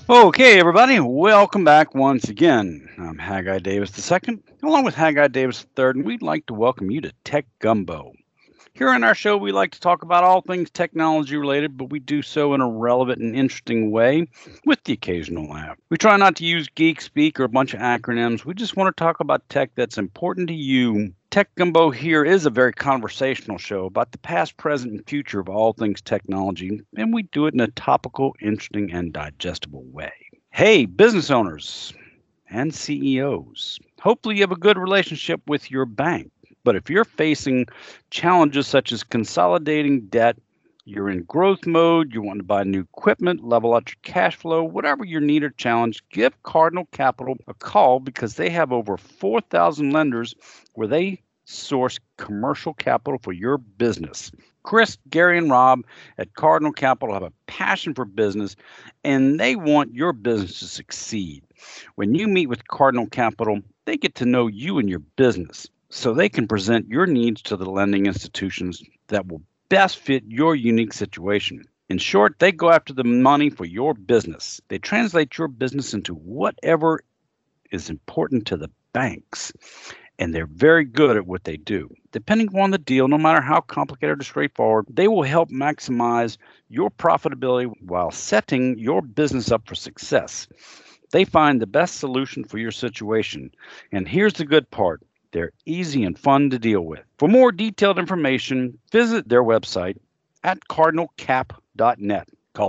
Okay, everybody, welcome back once again. I'm Haggai Davis II, along with Haggai Davis III, and we'd like to welcome you to Tech Gumbo. Here on our show, we like to talk about all things technology related, but we do so in a relevant and interesting way with the occasional laugh. We try not to use geek speak or a bunch of acronyms. We just want to talk about tech that's important to you. Tech Gumbo here is a very conversational show about the past, present, and future of all things technology, and we do it in a topical, interesting, and digestible way. Hey, business owners and CEOs, hopefully you have a good relationship with your bank. But if you're facing challenges such as consolidating debt, you're in growth mode, you want to buy new equipment, level out your cash flow, whatever your need or challenge, give Cardinal Capital a call because they have over 4,000 lenders where they source commercial capital for your business. Chris, Gary, and Rob at Cardinal Capital have a passion for business and they want your business to succeed. When you meet with Cardinal Capital, they get to know you and your business so they can present your needs to the lending institutions that will best fit your unique situation. In short, they go after the money for your business. They translate your business into whatever is important to the banks. And they're very good at what they do. Depending on the deal, no matter how complicated or straightforward, they will help maximize your profitability while setting your business up for success. They find the best solution for your situation. And here's the good part. They're easy and fun to deal with. For more detailed information, visit their website at cardinalcap.net. Call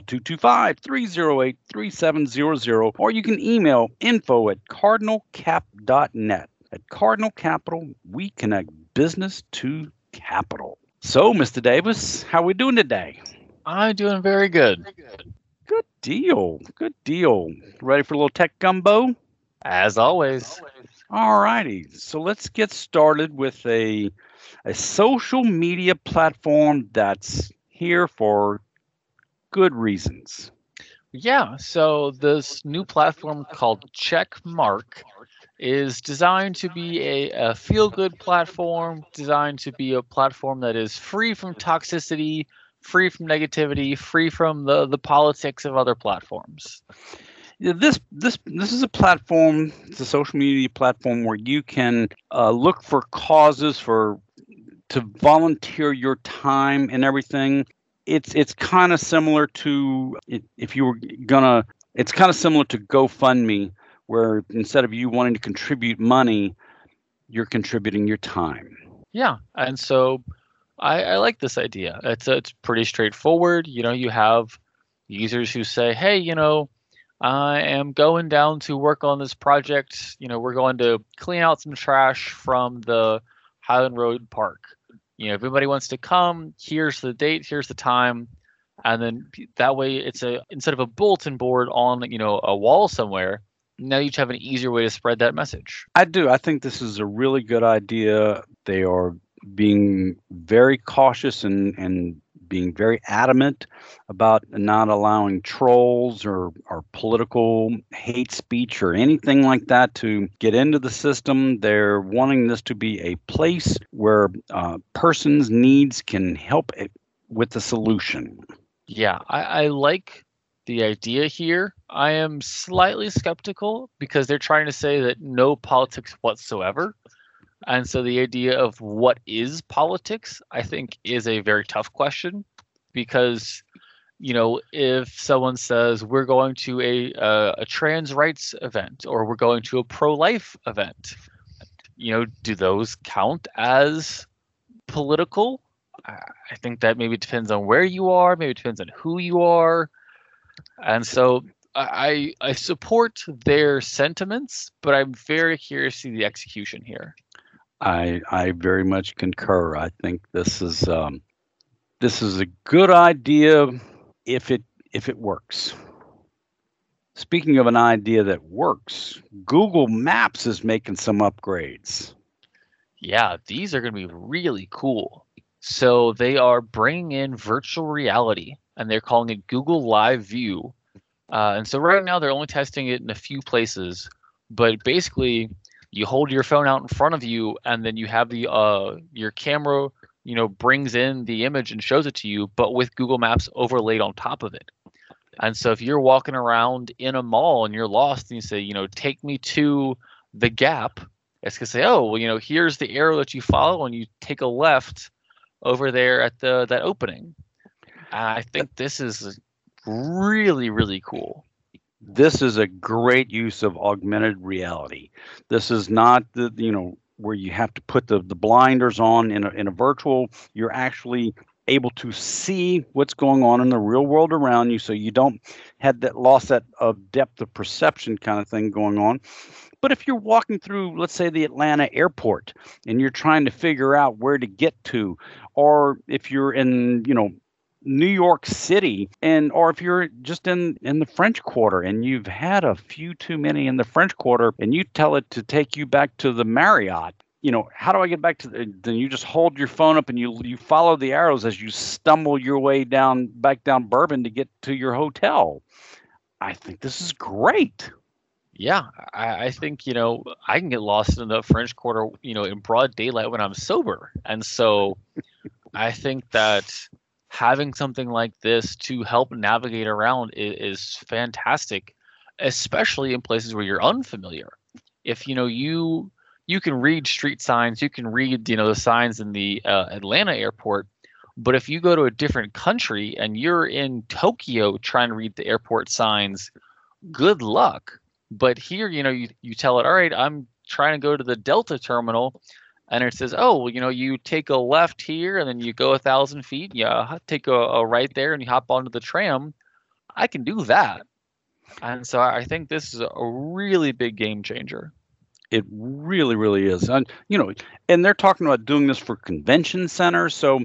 225-308-3700 or you can email info@cardinalcap.net. At Cardinal Capital, we connect business to capital. So, Mr. Davis, how are we doing today? I'm doing very good. Good deal. Good deal. Ready for a little tech gumbo? As always. All righty. So let's get started with a social media platform that's here for good reasons. Yeah, so this new platform called Checkmark is designed to be a feel-good platform, designed to be a platform that is free from toxicity, free from negativity, free from the politics of other platforms. Yeah, this is a platform. It's a social media platform where you can look for causes for to volunteer your time and everything. It's kind of similar to if you were gonna. It's kind of similar to GoFundMe, where instead of you wanting to contribute money, you're contributing your time. Yeah, and so I like this idea. It's pretty straightforward. You have users who say, hey, I am going down to work on this project. We're going to clean out some trash from the Highland Road Park. If everybody wants to come, here's the date, here's the time, and then that way it's instead of a bulletin board on a wall somewhere, now you just have an easier way to spread that message. I do. I think this is a really good idea. They are being very cautious and being very adamant about not allowing trolls or political hate speech or anything like that to get into the system. They're wanting this to be a place where persons' needs can help with the solution. Yeah, I like the idea here. I am slightly skeptical because they're trying to say that no politics whatsoever. And so the idea of what is politics, I think, is a very tough question because, if someone says we're going to a trans rights event or we're going to a pro-life event, do those count as political? I think that maybe depends on where you are, maybe it depends on who you are. And so I support their sentiments, but I'm very curious to see the execution here. I very much concur. I think this is a good idea if it works. Speaking of an idea that works, Google Maps is making some upgrades. Yeah, these are going to be really cool. So they are bringing in virtual reality, and they're calling it Google Live View. And so right now they're only testing it in a few places, but basically you hold your phone out in front of you, and then you have the your camera, brings in the image and shows it to you, but with Google Maps overlaid on top of it. And so if you're walking around in a mall and you're lost and you say, take me to the Gap, it's gonna say, oh, well, here's the arrow that you follow and you take a left over there at that opening. I think this is really, really cool. This is a great use of augmented reality. This is not where you have to put the blinders on in a virtual. You're actually able to see what's going on in the real world around you, so you don't have that loss that of depth of perception kind of thing going on. But if you're walking through, let's say, the Atlanta airport and you're trying to figure out where to get to, or if you're in, New York City, or if you're just in the French Quarter and you've had a few too many in the French Quarter and you tell it to take you back to the Marriott, how do I get back to then you just hold your phone up and you follow the arrows as you stumble your way back down Bourbon to get to your hotel. I think this is great. Yeah, I think, I can get lost in the French Quarter, in broad daylight when I'm sober. And so I think that having something like this to help navigate around is fantastic, especially in places where you're unfamiliar. If, you can read street signs, you can read, the signs in the Atlanta airport. But if you go to a different country and you're in Tokyo trying to read the airport signs, good luck. But here, you tell it, all right, I'm trying to go to the Delta terminal, and it says, oh, well, you take a left here, and then you go 1,000 feet, take a right there, and you hop onto the tram. I can do that. And so I think this is a really big game changer. It really, really is. And, and they're talking about doing this for convention centers. So,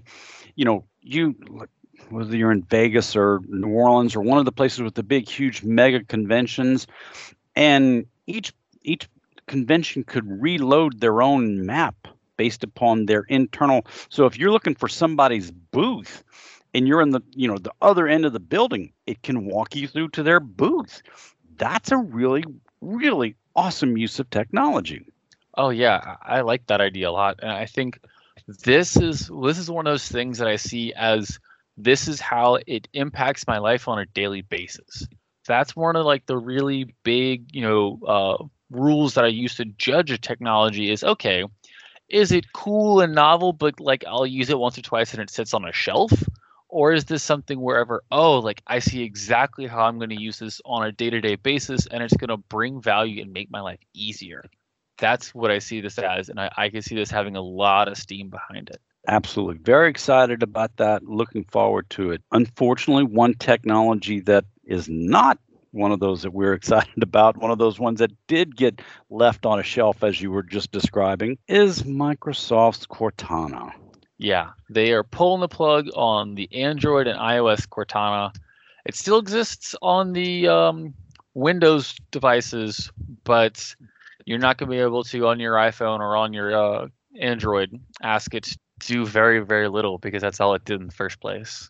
whether you're in Vegas or New Orleans or one of the places with the big, huge mega conventions, and each convention could reload their own map based upon their internal. So if you're looking for somebody's booth and you're in the the other end of the building, it can walk you through to their booth. That's a really, really awesome use of technology. Oh yeah, I like that idea a lot, and I think this is one of those things that I see as this is how it impacts my life on a daily basis. That's one of the really big rules that I use to judge a technology is, okay, is it cool and novel, but I'll use it once or twice and it sits on a shelf? Or is this something wherever, I see exactly how I'm going to use this on a day-to-day basis and it's going to bring value and make my life easier? That's what I see this as, and I can see this having a lot of steam behind it. Absolutely. Very excited about that. Looking forward to it. Unfortunately, one technology that is not one of those that we're excited about, one of those ones that did get left on a shelf, as you were just describing, is Microsoft's Cortana. Yeah, they are pulling the plug on the Android and iOS Cortana. It still exists on the Windows devices, but you're not going to be able to, on your iPhone or on your Android, ask it to do very, very little, because that's all it did in the first place.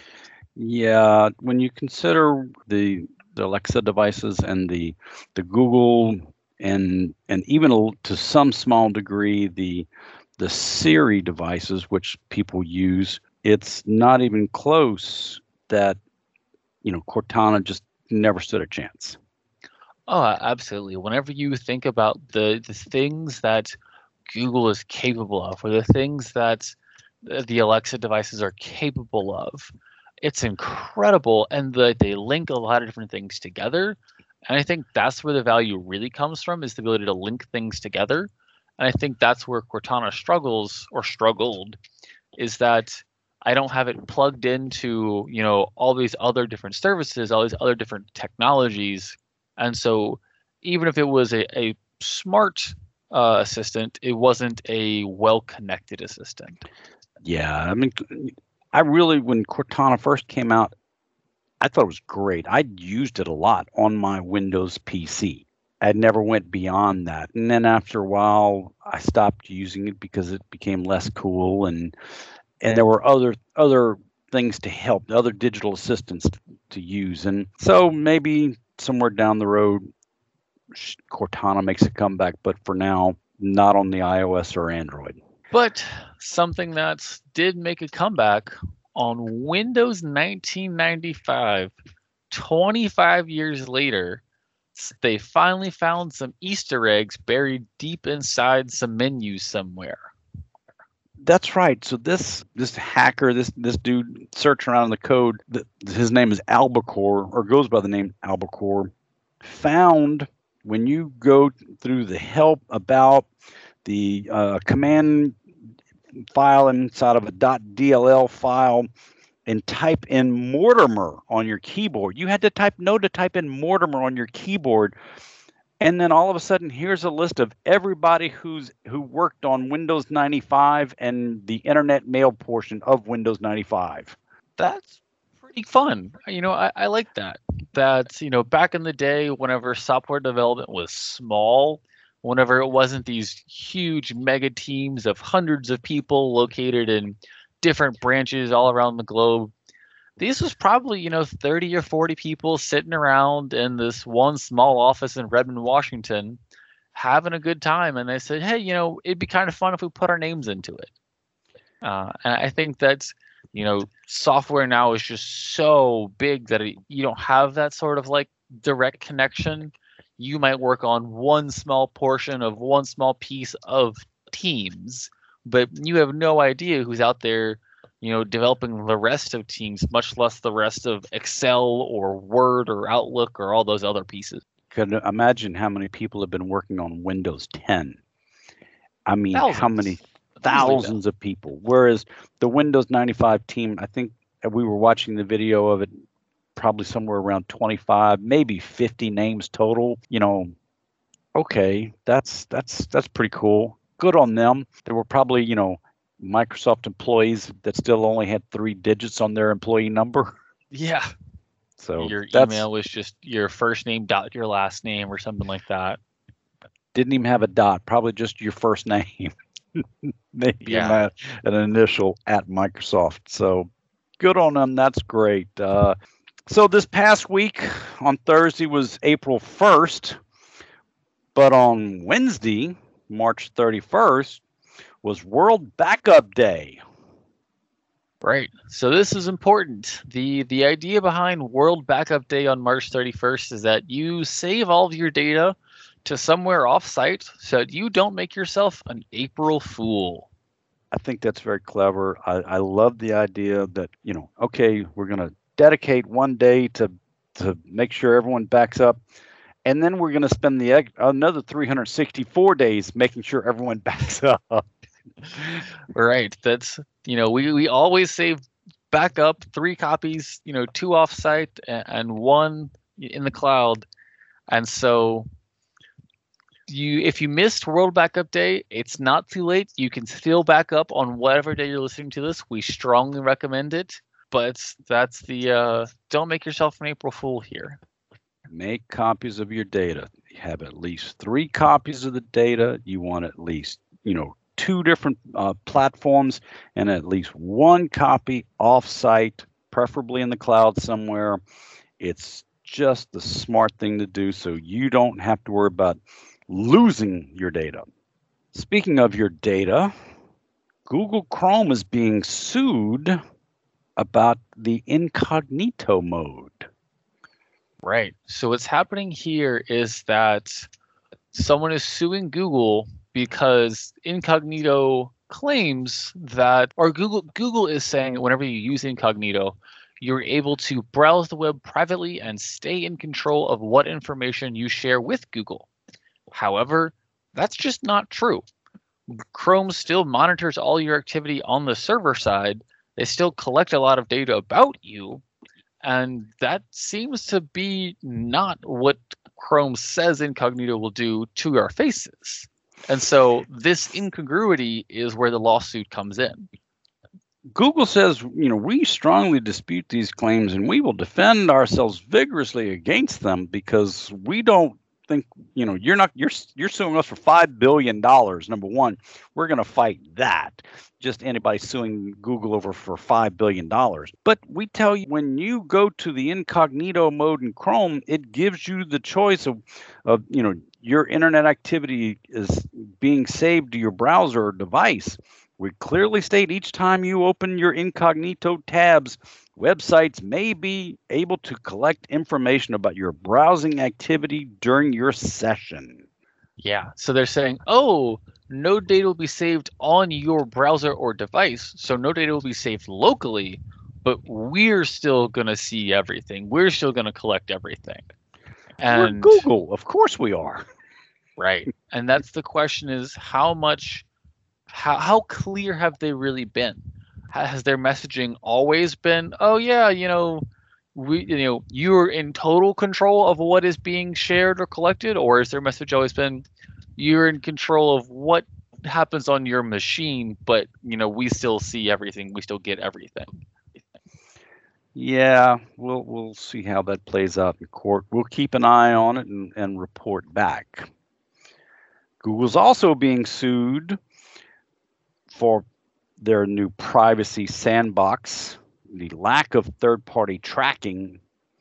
Yeah, when you consider the Alexa devices and the Google and even to some small degree the Siri devices, which people use, it's not even close that Cortana just never stood a chance. Oh, absolutely. Whenever you think about the things that Google is capable of, or the things that the Alexa devices are capable of, it's incredible, and they link a lot of different things together. And I think that's where the value really comes from, is the ability to link things together. And I think that's where Cortana struggled, is that I don't have it plugged into, all these other different services, all these other different technologies. And so even if it was a smart assistant, it wasn't a well-connected assistant. Yeah, I mean, when Cortana first came out, I thought it was great. I used it a lot on my Windows PC. I never went beyond that. And then after a while, I stopped using it because it became less cool, and there were other things to help, other digital assistants to use. And so maybe somewhere down the road, Cortana makes a comeback, but for now, not on the iOS or Android. But something that did make a comeback on Windows 1995 25 years later, they finally found some Easter eggs buried deep inside some menus somewhere. That's right. So this hacker, this dude searching around in the code, his name is Albacore, or goes by the name Albacore, found when you go through the help about the command file inside of a .dll file and type in Mortimer on your keyboard. You had to type in Mortimer on your keyboard. And then all of a sudden, here's a list of everybody who worked on Windows 95 and the internet mail portion of Windows 95. That's pretty fun. I like that. That's, back in the day, whenever software development was small, whenever it wasn't these huge mega teams of hundreds of people located in different branches all around the globe, this was probably, 30 or 40 people sitting around in this one small office in Redmond, Washington, having a good time. And they said, hey, it'd be kind of fun if we put our names into it. And I think that's, software now is just so big that you don't have that sort of like direct connection. You might work on one small portion of one small piece of Teams, but you have no idea who's out there developing the rest of Teams, much less the rest of Excel or Word or Outlook or all those other pieces. Could imagine how many people have been working on Windows 10. I mean, thousands. How many thousands of people? Whereas the Windows 95 team, I think we were watching the video of it, probably somewhere around 25, maybe 50 names total. Okay, that's pretty cool. Good on them. There were probably, Microsoft employees that still only had 3 digits on their employee number. Yeah. So your email was just your first name dot your last name or something like that. Didn't even have a dot, probably just your first name. Maybe an initial at Microsoft. So good on them. That's great. So this past week on Thursday was April 1st, but on Wednesday, March 31st, was World Backup Day. Right. So this is important. The idea behind World Backup Day on March 31st is that you save all of your data to somewhere off-site so that you don't make yourself an April Fool. I think that's very clever. I love the idea that, okay, we're going to dedicate one day to make sure everyone backs up. And then we're going to spend another 364 days making sure everyone backs up. Right. That's, we always save backup 3 copies, 2 offsite and 1 in the cloud. And so if you missed World Backup Day, it's not too late. You can still back up on whatever day you're listening to this. We strongly recommend it. But that's don't make yourself an April Fool here. Make copies of your data. You have at least 3 copies of the data. You want at least, 2 different platforms and at least 1 copy off-site, preferably in the cloud somewhere. It's just the smart thing to do so you don't have to worry about losing your data. Speaking of your data, Google Chrome is being sued about the incognito mode. Right. So what's happening here is that someone is suing Google because incognito claims that, or Google is saying that whenever you use incognito, you're able to browse the web privately and stay in control of what information you share with Google. However, that's just not true. Chrome still monitors all your activity on the server side. They still collect a lot of data about you. And that seems to be not what Chrome says incognito will do to our faces. And so this incongruity is where the lawsuit comes in. Google says, we strongly dispute these claims and we will defend ourselves vigorously against them because we don't think, you're suing us for $5 billion. Number one, we're going to fight that. Just anybody suing Google over for $5 billion. But we tell you, when you go to the incognito mode in Chrome, it gives you the choice of your internet activity is being saved to your browser or device. We clearly state each time you open your incognito tabs, websites may be able to collect information about your browsing activity during your session. Yeah. So they're saying, oh, no data will be saved on your browser or device. So no data will be saved locally, but we're still going to see everything. We're still going to collect everything. And we're Google. Of course we are. right. And that's the question is how clear have they really been? Has their messaging always been, oh yeah, you're in total control of what is being shared or collected, or has their message always been you're in control of what happens on your machine, but we still see everything, we still get everything? Yeah, we'll see how that plays out in court. We'll keep an eye on it and report back. Google's also being sued for their new privacy sandbox. The lack of third-party tracking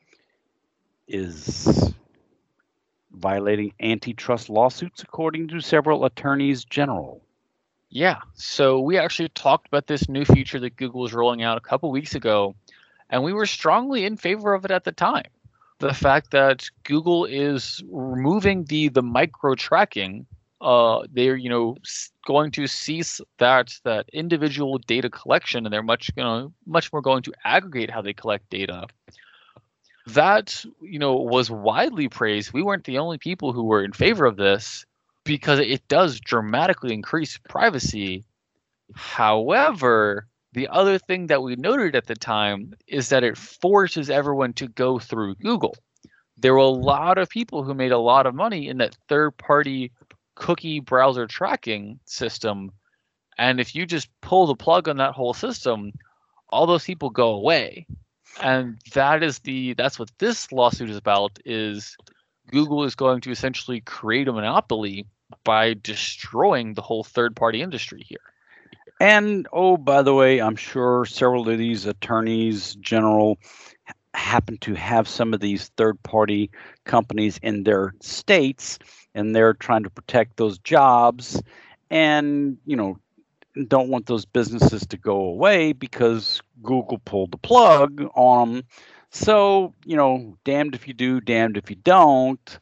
is violating antitrust lawsuits, according to several attorneys general. Yeah, so we actually talked about this new feature that Google was rolling out a couple weeks ago, and we were strongly in favor of it at the time. The fact that Google is removing the micro tracking, they're going to cease that individual data collection, and they're much more going to aggregate how they collect data. That was widely praised. We weren't the only people who were in favor of this because it does dramatically increase privacy. However, the other thing that we noted at the time is that it forces everyone to go through Google. There were a lot of people who made a lot of money in that third-party cookie browser tracking system, and if you just pull the plug on that whole system, all those people go away. And that's what this lawsuit is about, is Google is going to essentially create a monopoly by destroying the whole third-party industry here. And, oh, by the way, I'm sure several of these attorneys general happen to have some of these third-party companies in their states, and they're trying to protect those jobs and, don't want those businesses to go away because Google pulled the plug on them. So, damned if you do, damned if you don't.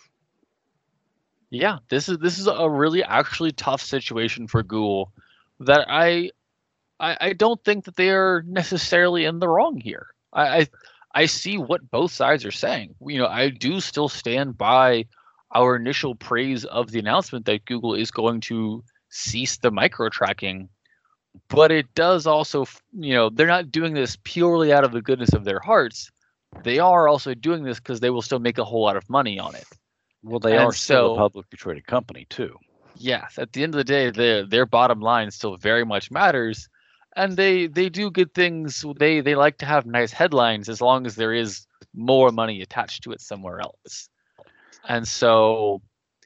Yeah, this is a really actually tough situation for Google that I don't think that they are necessarily in the wrong here. I see what both sides are saying. I do still stand by our initial praise of the announcement that Google is going to cease the micro tracking, but it does also, they're not doing this purely out of the goodness of their hearts. They are also doing this because they will still make a whole lot of money on it. Well, they are still a publicly traded company too. Yes, at the end of the day, their bottom line still very much matters, and they do good things. They like to have nice headlines as long as there is more money attached to it somewhere else. And so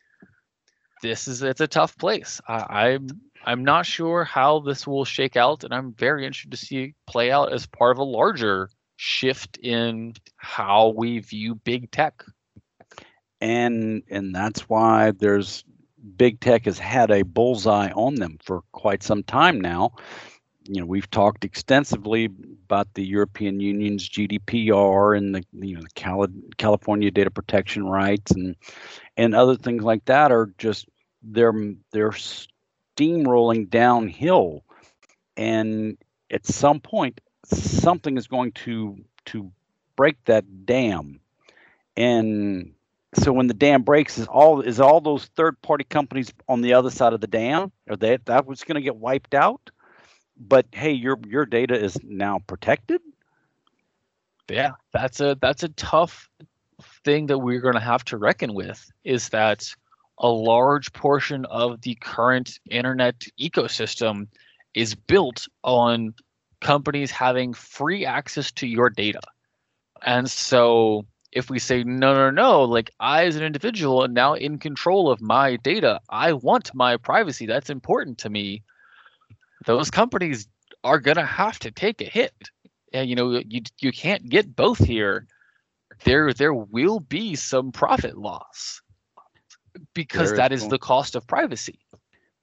it's a tough place. I'm not sure how this will shake out, and I'm very interested to see it play out as part of a larger shift in how we view big tech. And that's why big tech has had a bullseye on them for quite some time now. We've talked extensively about the European Union's GDPR and the California data protection rights and other things like that are just they're steamrolling downhill, and at some point something is going to break that dam. And so when the dam breaks, is all those third-party companies on the other side of the dam? That was going to get wiped out? But hey, your data is now protected? Yeah, that's a tough thing that we're going to have to reckon with, is that a large portion of the current internet ecosystem is built on companies having free access to your data. And so if we say, no, like I as an individual am now in control of my data, I want my privacy, that's important to me, those companies are going to have to take a hit. And, you can't get both here. There will be some profit loss because that is the cost of privacy.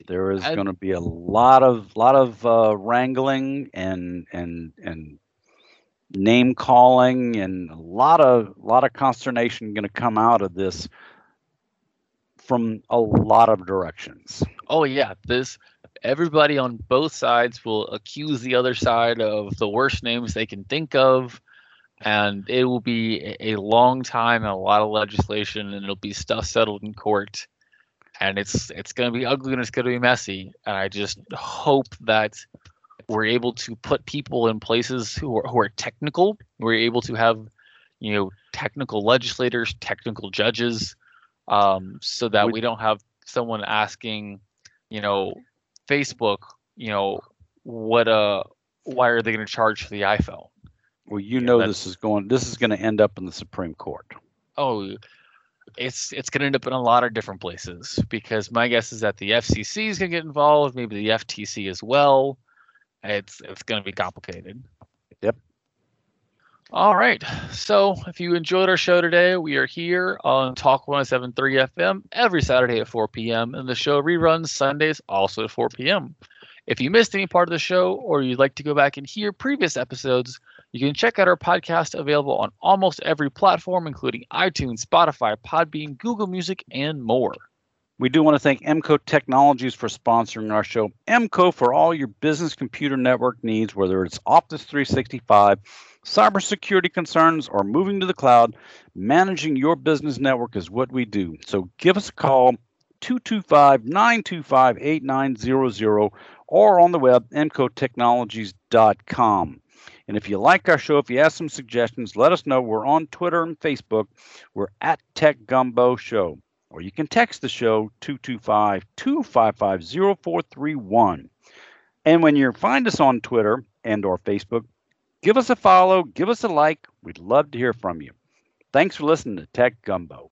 There is And going to be a lot of wrangling and name calling, and a lot of consternation going to come out of this from a lot of directions. oh yeah, this everybody on both sides will accuse the other side of the worst names they can think of, and it will be a long time and a lot of legislation, and it'll be stuff settled in court, and it's going to be ugly and it's going to be messy. And I just hope that we're able to put people in places who are technical. We're able to have, technical legislators, technical judges, so that we don't have someone asking, Facebook, why are they going to charge for the iPhone? Well, this is going to end up in the Supreme Court. Oh, it's going to end up in a lot of different places, because my guess is that the FCC is going to get involved, maybe the FTC as well. It's going to be complicated. Yep. All right. So if you enjoyed our show today, we are here on Talk 107.3 FM every Saturday at 4 p.m. and the show reruns Sundays also at 4 p.m. If you missed any part of the show, or you'd like to go back and hear previous episodes, you can check out our podcast, available on almost every platform, including iTunes, Spotify, Podbean, Google Music, and more. We do want to thank EMCO Technologies for sponsoring our show. EMCO, for all your business computer network needs, whether it's Office 365, cybersecurity concerns, or moving to the cloud, managing your business network is what we do. So give us a call, 225-925-8900, or on the web, emcotechnologies.com. And if you like our show, if you have some suggestions, let us know. We're on Twitter and Facebook. We're at Tech Gumbo Show. Or you can text the show, 225-255-0431. And when you find us on Twitter and or Facebook, give us a follow, give us a like. We'd love to hear from you. Thanks for listening to Tech Gumbo.